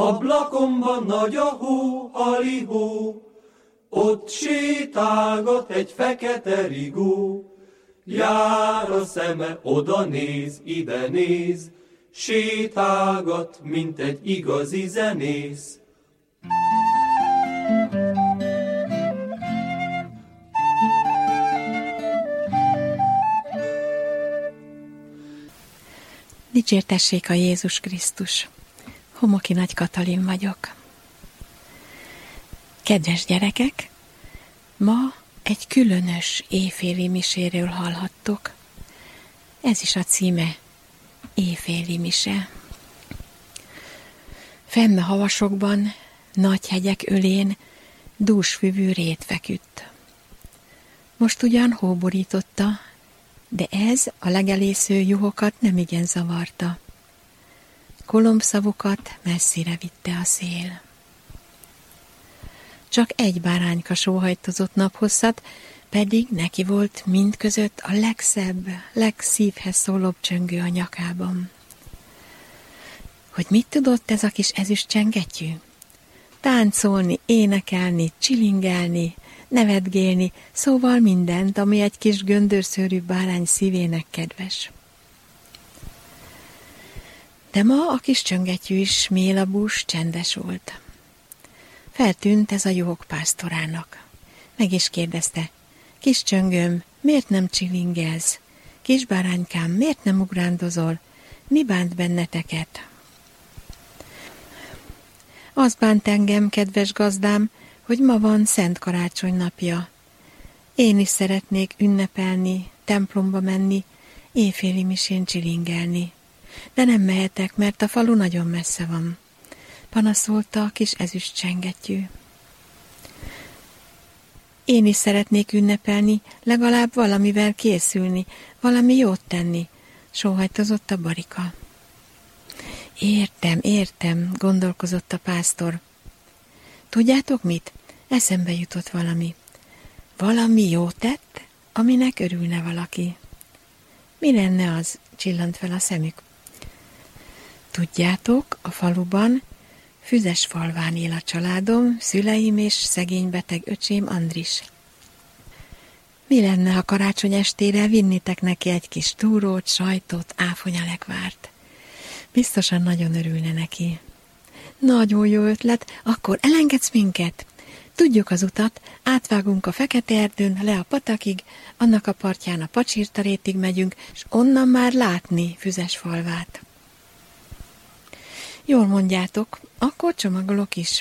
Ablakomban nagy a hó, halihó, ott sétálgat egy fekete rigó. Jár a szeme, oda néz, ide néz, sétálgat, mint egy igazi zenész. Dicsértessék a Jézus Krisztus! Homoki Nagy Katalin vagyok. Kedves gyerekek, ma egy különös éjféli miséről hallhattok. Ez is a címe, éjféli mise. Fenn a havasokban, nagy hegyek ölén dúsfüvű rét feküdt. Most ugyan hó borította, de ez a legelésző juhokat nemigen zavarta. Kolombszavukat messzire vitte a szél. Csak egy bárányka sóhajtozott naphosszat, pedig neki volt mindközött a legszebb, legszívhez szólóbb csöngő a nyakában. Hogy mit tudott ez a kis ezüstcsengettyű? Táncolni, énekelni, csilingelni, nevetgélni, szóval mindent, ami egy kis göndörszőrű bárány szívének kedves. De ma a kis csöngettyű is mélabús, csendes volt. Feltűnt ez a juhok pásztorának. Meg is kérdezte, kis csöngöm, miért nem csilingelsz? Kis báránykám, miért nem ugrándozol? Mi bánt benneteket? Az bánt engem, kedves gazdám, hogy ma van Szent Karácsony napja. Én is szeretnék ünnepelni, templomba menni, éjféli misén csilingelni. De nem mehetek, mert a falu nagyon messze van, panaszolta a kis ezüstcsengettyű. Én is szeretnék ünnepelni, legalább valamivel készülni, valami jót tenni, sóhajtozott a barika. Értem, gondolkozott a pásztor. Tudjátok mit? Eszembe jutott valami. Valami jót tett, aminek örülne valaki. Mi lenne az? Csillant fel a szemük. Tudjátok, a faluban, Füzesfalván él a családom, szüleim és szegény beteg öcsém Andris. Mi lenne, ha karácsony estére vinnitek neki egy kis túrót, sajtot, áfonyalekvárt? Biztosan nagyon örülne neki. Nagyon jó ötlet, akkor elengedsz minket? Tudjuk az utat, átvágunk a Fekete erdőn, le a patakig, annak a partján a Pacsirtarétig megyünk, és onnan már látni Füzesfalvát. Jól mondjátok, akkor csomagolok is.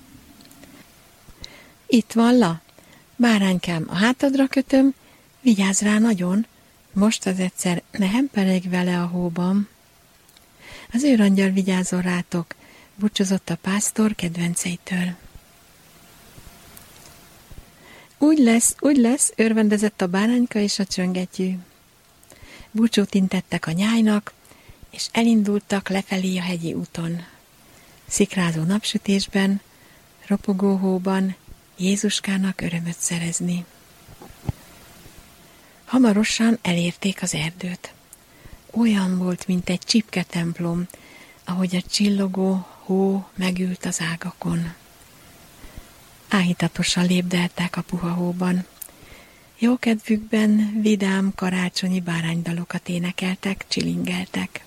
Itt van La, báránykám, a hátadra kötöm, vigyázz rá nagyon, most az egyszer ne hemperegj vele a hóban. Az őrangyal vigyázzon rátok, búcsúzott a pásztor kedvenceitől. Úgy lesz, örvendezett a bárányka és a csöngettyű. Búcsút intettek a nyájnak, és elindultak lefelé a hegyi úton. Szikrázó napsütésben, ropogó hóban Jézuskának örömöt szerezni. Hamarosan elérték az erdőt. Olyan volt, mint egy csipke templom, ahogy a csillogó hó megült az ágakon. Áhítatosan lépdeltek a puha hóban. Jókedvükben vidám karácsonyi báránydalokat énekeltek, csilingeltek.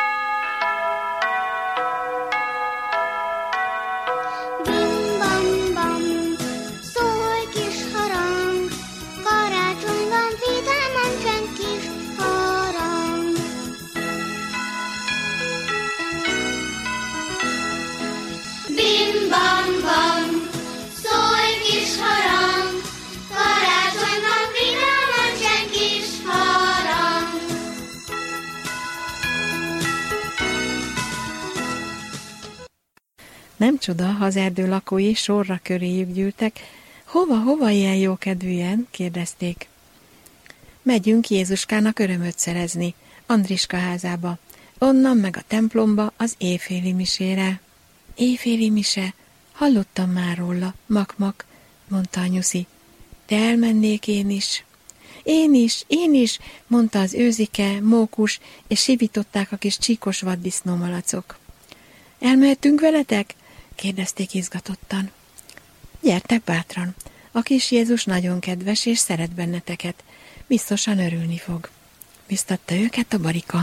Nem csoda, ha az erdő lakói sorra köréjük gyűltek. Hova ilyen jókedvűen? Kérdezték. Megyünk Jézuskának örömöt szerezni, Andriska házába, onnan meg a templomba az éjféli misére. Éjféli mise? Hallottam már róla, mak, mondta a nyuszi. De elmennék én is. Én is, mondta az őzike, mókus, és sivították a kis csíkos vaddisznómalacok. Elmehetünk veletek? kérdezték izgatottan. Gyertek bátran, a kis Jézus nagyon kedves és szeret benneteket, biztosan örülni fog, biztatta őket a Barika.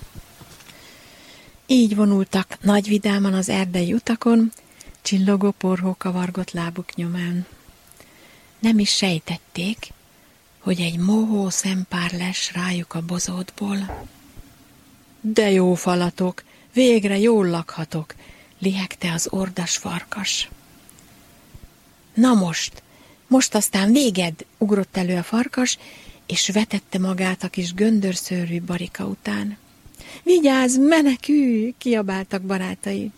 Így vonultak nagy vidáman az erdei utakon, csillogó porhó kavargott lábuk nyomán. Nem is sejtették, hogy egy mohó szempár lesz rájuk a bozótból. De jó falatok, végre jól lakhatok, lihegte az ordas farkas. Na most aztán véged, ugrott elő a farkas, és vetette magát a kis göndörszőrű Barika után. Vigyázz, menekülj, kiabáltak barátai.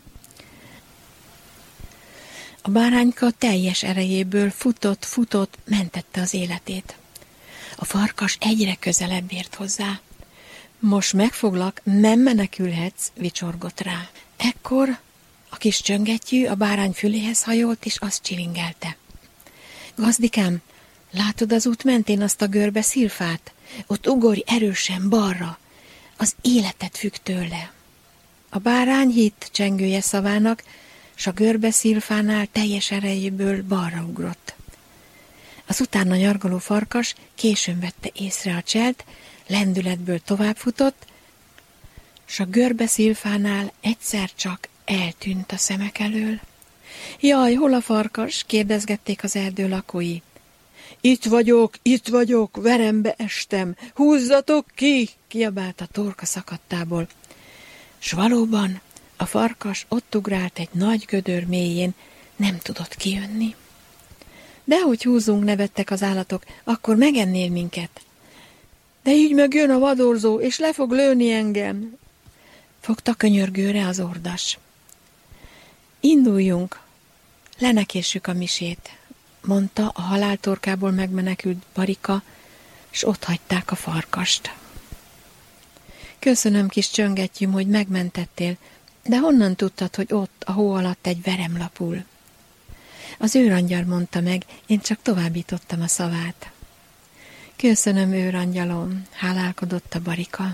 A bárányka teljes erejéből futott, mentette az életét. A farkas egyre közelebb ért hozzá. Most megfoglak, nem menekülhetsz, vicsorgott rá. Ekkor a kis csöngettyű a bárány füléhez hajolt, és azt csilingelte. Gazdikám, látod az út mentén azt a görbe szilfát? Ott ugorj erősen balra, az életed függ tőle. A bárány hitt csengője szavának, s a görbe szilfánál teljes erejéből balra ugrott. Az utána nyargaló farkas későn vette észre a cselt, lendületből továbbfutott, s a görbe szilfánál egyszer csak eltűnt a szemek elől. Jaj, hol a farkas? Kérdezgették az erdő lakói. Itt vagyok, verembe estem, húzzatok ki! Kiabált a torka szakadtából. S valóban a farkas ott ugrált egy nagy gödör mélyén, nem tudott kijönni. Dehogy húzunk, nevettek az állatok, akkor megennél minket. De így meg jön a vadorzó, és le fog lőni engem. Fogta könyörgőre az ordas. Induljunk, lenekéssük a misét, mondta a haláltorkából megmenekült Barika, s ott hagyták a farkast. Köszönöm, kis csöngettyűm, hogy megmentettél, de honnan tudtad, hogy ott a hó alatt egy verem lapul? Az őrangyal mondta meg, én csak továbbítottam a szavát. Köszönöm, őrangyalom, hálálkodott a Barika.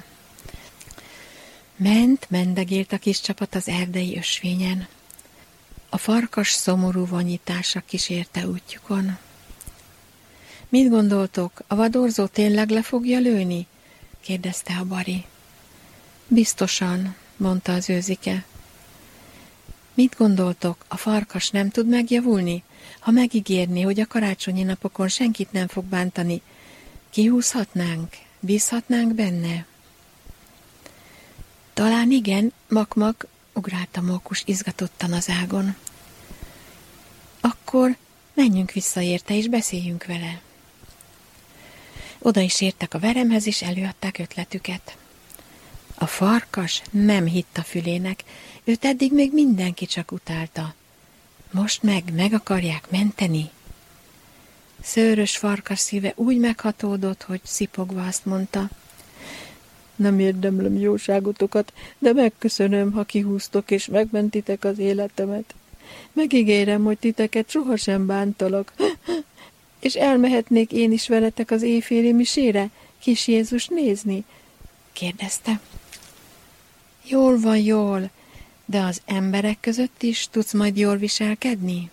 Mendegélt a kis csapat az erdei ösvényen. A farkas szomorú vonyítása kísérte útjukon. Mit gondoltok, a vadorzó tényleg le fogja lőni? Kérdezte a Bari. Biztosan, mondta az őzike. Mit gondoltok, a farkas nem tud megjavulni? Ha megígérni, hogy a karácsonyi napokon senkit nem fog bántani, kihúzhatnánk, bízhatnánk benne? Talán igen, Makmak, ugrált a mókus izgatottan az ágon. Akkor menjünk vissza érte, és beszéljünk vele. Oda is értek a veremhez, és előadták ötletüket. A farkas nem hitt a fülének, őt eddig még mindenki csak utálta. Most meg akarják menteni? Szőrös farkas szíve úgy meghatódott, hogy szipogva azt mondta: nem érdemlem jóságotokat, de megköszönöm, ha kihúztok és megmentitek az életemet. Megígérem, hogy titeket sohasem bántalak, és elmehetnék én is veletek az éjféli misére, kis Jézus nézni? Kérdezte. Jól van, jól, de az emberek között is tudsz majd jól viselkedni?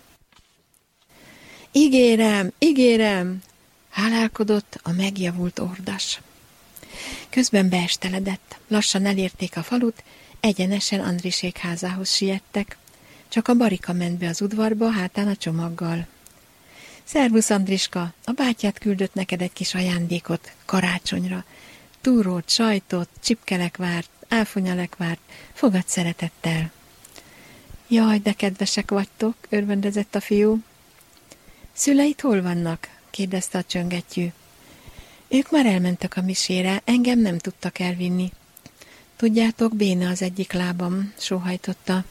Ígérem, hálálkodott a megjavult ordas. Közben beesteledett, lassan elérték a falut, egyenesen Andrisék házához siettek. Csak a Barika ment be az udvarba, hátán a csomaggal. Szervusz, Andriska, a bátyád küldött neked egy kis ajándékot karácsonyra. Túrót, sajtot, csipkelekvárt, áfonyalekvárt, fogad szeretettel. Jaj, de kedvesek vagytok, örvendezett a fiú. Szüleid hol vannak? Kérdezte a csöngettyű. Ők már elmentek a misére, engem nem tudtak elvinni. Tudjátok, béna az egyik lábam, sóhajtotta.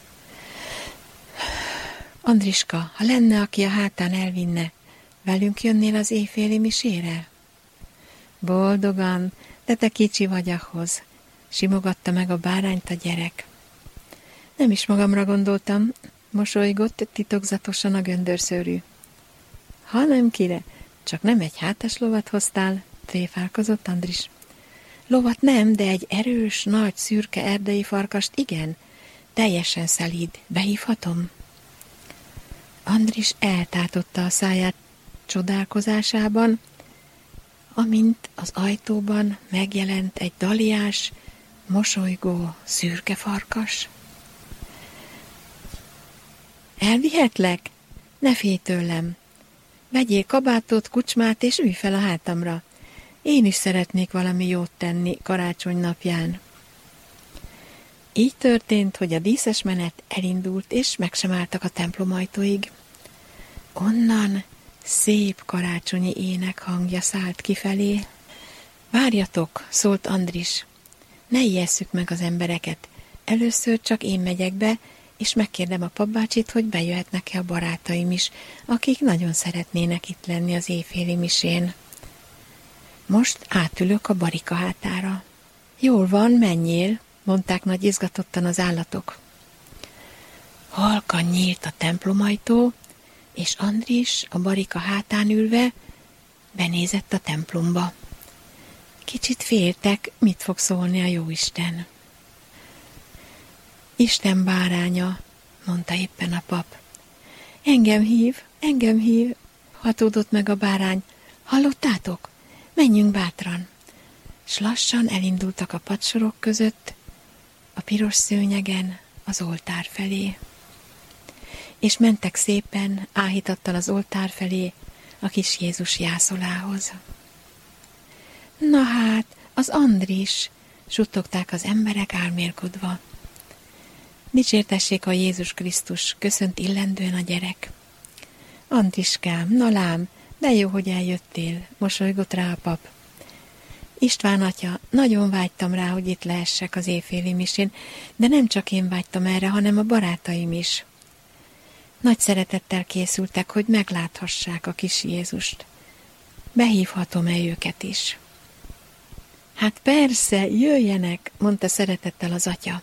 Andriska, ha lenne, aki a hátán elvinne, velünk jönnél az éjféli misére? Boldogan, de te kicsi vagy ahhoz, simogatta meg a bárányt a gyerek. Nem is magamra gondoltam, mosolygott titokzatosan a göndörszőrű. Hanem kire, csak nem egy hátas lovat hoztál, tréfálkozott Andris. Lovat nem, de egy erős, nagy, szürke erdei farkast igen, teljesen szelíd, behívhatom? Andris eltátotta a száját csodálkozásában, amint az ajtóban megjelent egy daliás, mosolygó szürke farkas. Elvihetlek? Ne félj tőlem. Vegyél kabátot, kucsmát, és ülj fel a hátamra. Én is szeretnék valami jót tenni karácsony napján. Így történt, hogy a díszes menet elindult, és meg sem álltak a templom ajtóig. Onnan szép karácsonyi ének hangja szállt kifelé. Várjatok, szólt Andris. Ne ijesszük meg az embereket. Először csak én megyek be, és megkérdem a papbácsit, hogy bejöhetnek-e a barátaim is, akik nagyon szeretnének itt lenni az éjféli misén. Most átülök a barika hátára. Jól van, menjél, mondták nagy izgatottan az állatok. Halkan nyílt a templomajtó, és Andris a barika hátán ülve benézett a templomba. Kicsit féltek, mit fog szólni a jóisten. Isten báránya, mondta éppen a pap. Engem hív, hatódott meg a bárány. Hallottátok? Menjünk bátran. S lassan elindultak a padsorok között, a piros szőnyegen az oltár felé. És mentek szépen, áhítattal az oltár felé, a kis Jézus jászolához. Na hát, az Andris, suttogták az emberek álmélkodva. Dicsértessék a Jézus Krisztus, köszönt illendően a gyerek. Andriskám, na lám, de jó, hogy eljöttél, mosolygott rá a pap. István atya, nagyon vágytam rá, hogy itt lehessek az éjféli misén, de nem csak én vágytam erre, hanem a barátaim is. Nagy szeretettel készültek, hogy megláthassák a kis Jézust. Behívhatom-e őket is? Hát persze, jöjjenek, mondta szeretettel az atya.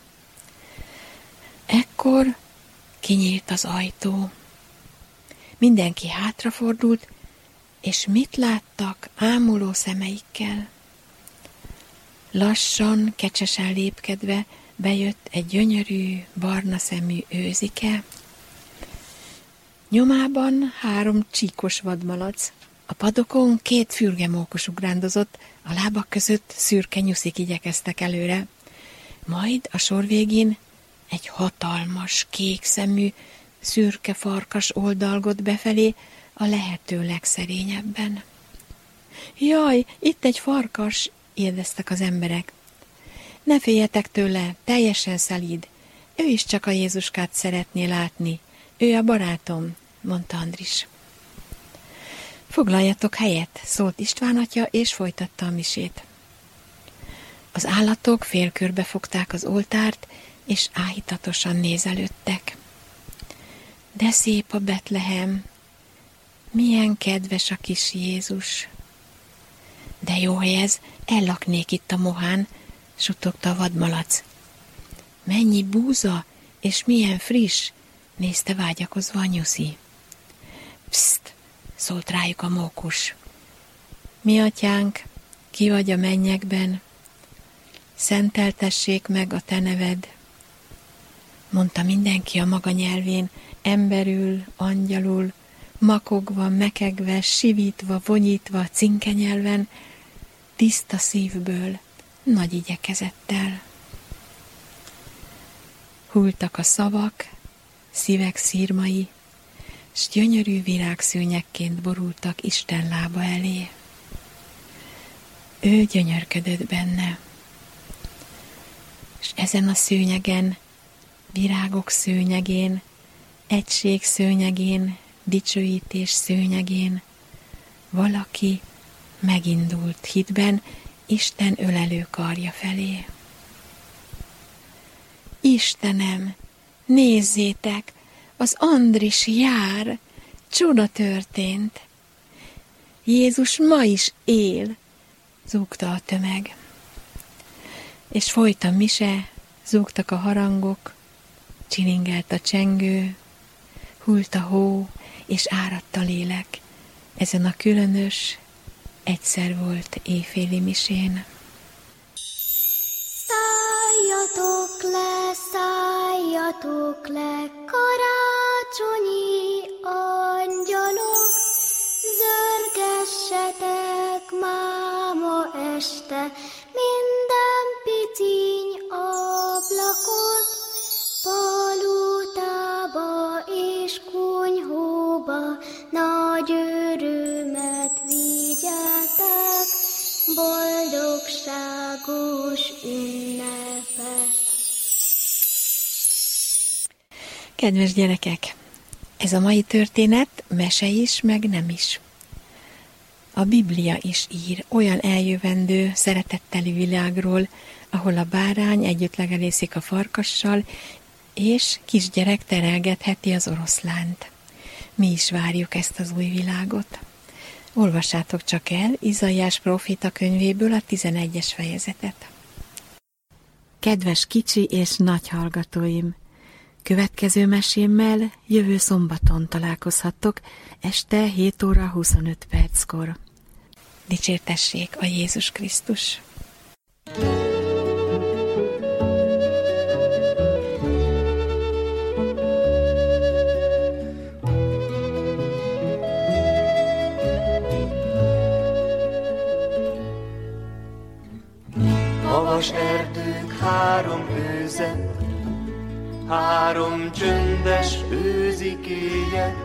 Ekkor kinyílt az ajtó. Mindenki hátrafordult, és mit láttak ámuló szemeikkel? Lassan, kecsesen lépkedve bejött egy gyönyörű, barna szemű őzike. Nyomában 3 csíkos vadmalac. A padokon 2 fürgemókus ugrándozott, a lábak között szürke nyuszik igyekeztek előre. Majd a sor végén egy hatalmas, kék szemű, szürke farkas oldalgott befelé a lehető legszerényebben. Jaj, itt egy farkas, érdeztek az emberek. Ne féljetek tőle, teljesen szelíd. Ő is csak a Jézuskát szeretné látni. Ő a barátom, mondta Andris. Foglaljatok helyet, szólt István atya, és folytatta a misét. Az állatok félkörbe fogták az oltárt, és áhítatosan nézelődtek. De szép a Betlehem, milyen kedves a kis Jézus. De jó hely ez, ellaknék itt a mohán, suttogta a vadmalac. Mennyi búza, és milyen friss, nézte vágyakozva a nyuszi. Pszt, szólt rájuk a mókus. Mi atyánk, ki vagy a mennyekben, szenteltessék meg a te neved, mondta mindenki a maga nyelvén, emberül, angyalul, makogva, mekegve, sivítva, vonyítva, cinkenyelven, tiszta szívből, nagy igyekezettel. Hultak a szavak, szívek szírmai, s gyönyörű virágszőnyekként borultak Isten lába elé. Ő gyönyörködött benne, s ezen a szőnyegen, virágok szőnyegén, egység szőnyegén, dicsőítés szőnyegén valaki megindult hitben Isten ölelő karja felé. Istenem, nézzétek, az Andris jár, csoda történt. Jézus ma is él, zúgta a tömeg. És folyt a mise, zúgtak a harangok, csilingelt a csengő, hult a hó, és áradt a lélek ezen a különös, egyszer volt éjféli misén. Szálljatok le, karácsony karácsonyi angyalok, zörgessetek máma este minden piciny ablakot, palotába és konyhóba nagy örömet vigyeltek, boldogságos ünnepet. Kedves gyerekek, ez a mai történet mese is, meg nem is. A Biblia is ír olyan eljövendő, szeretettelű világról, ahol a bárány együtt legelészik a farkassal, és kisgyerek terelgetheti az oroszlánt. Mi is várjuk ezt az új világot. Olvassátok csak el Izaiás próféta könyvéből a 11. fejezetet. Kedves kicsi és nagy hallgatóim! Következő mesémmel jövő szombaton találkozhattok este 7 óra 25 perckor. Dicsértessék a Jézus Krisztus! Havas erdők három őze, három csöndes őzikéje,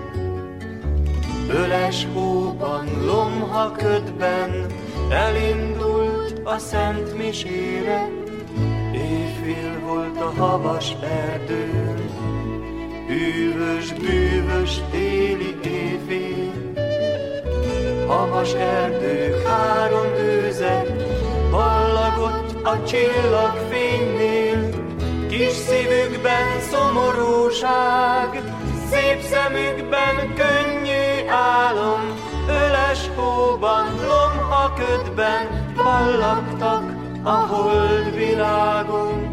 öles hóban, lomha ködben elindult a szent misére. Éjfél volt a havas erdőn, hűvös, bűvös téli éjfél. Havas erdők három őze, ballagott a csillagfénynél, kis szívükben szomorúság, szép szemükben könnyű álom, öles hóban, lomha ködben ballagtak a holdvilágon.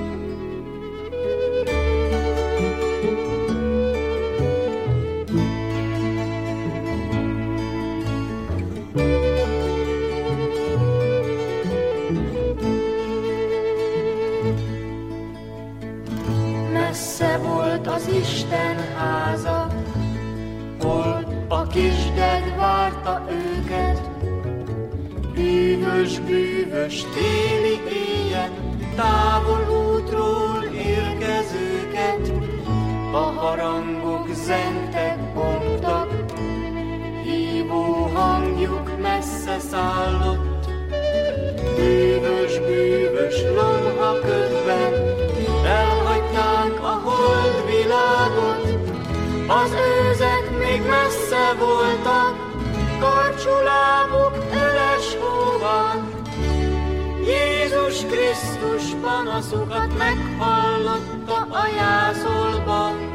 Messze volt az Isten háza, hol a kisded várta őket. Bűvös, bűvös téli éjjel, távol útról érkezőket. A harangok zengtek, bontak, hívó hangjuk messze szállott. Bűvös, bűvös lomha ködben elhagyták a holdvilágot. Az őzek még messze voltak, karcsú lábuk öles hóban. Jézus Krisztus panaszukat meghallotta a jászolban.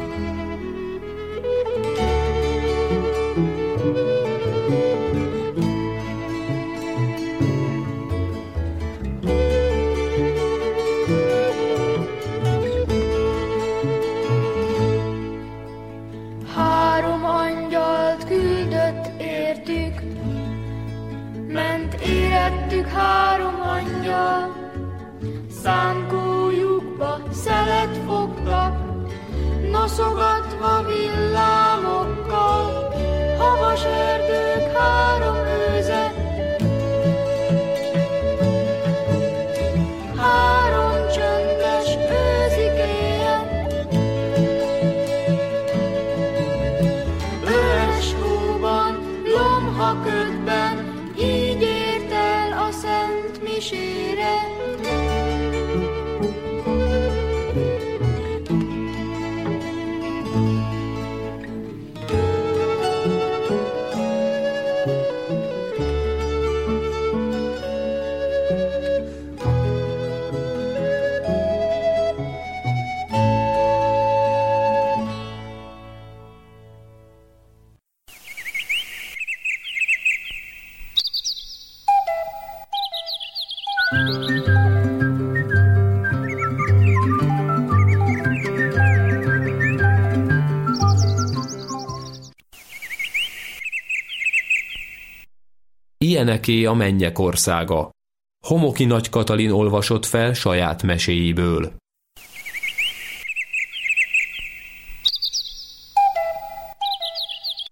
Három angyalt küldött értük, ment érettük három angyal. Szánkójukba szelet fogtak, noszogatva villámokkal. Havas erdők három őze, három csöndes őzikéje. Öles hóban, lomha ködben, így ért el a szent misére. Ilyeneké a mennyek országa. Homoki Nagy Katalin olvasott fel saját meséiből.